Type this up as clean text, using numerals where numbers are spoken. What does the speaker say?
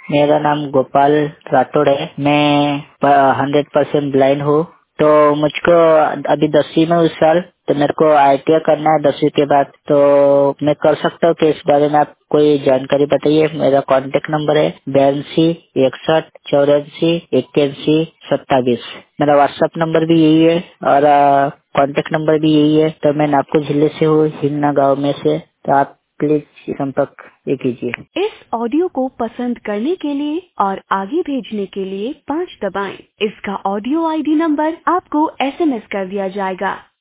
मेरा नाम गोपाल राठौड़ है। मैं 100% ब्लाइंड हूँ। तो मुझको अभी 10वीं में इस साल, तो मेरे को ITI करना है 10वीं के बाद। तो मैं कर सकता हूँ कि इस बारे में आप कोई जानकारी बताइए। मेरा कांटेक्ट नंबर है 82 61 84 81 27। मेरा व्हाट्सएप नंबर भी यही है और कांटेक्ट नंबर भी यही है। तो मैं नागपुर जिले से हूँ, हिन्ना गांव में से। तो आप प्लीज संपर्क ये कीजिए। इस ऑडियो को पसंद करने के लिए और आगे भेजने के लिए 5 दबाएं। इसका ऑडियो ID नंबर आपको SMS कर दिया जाएगा।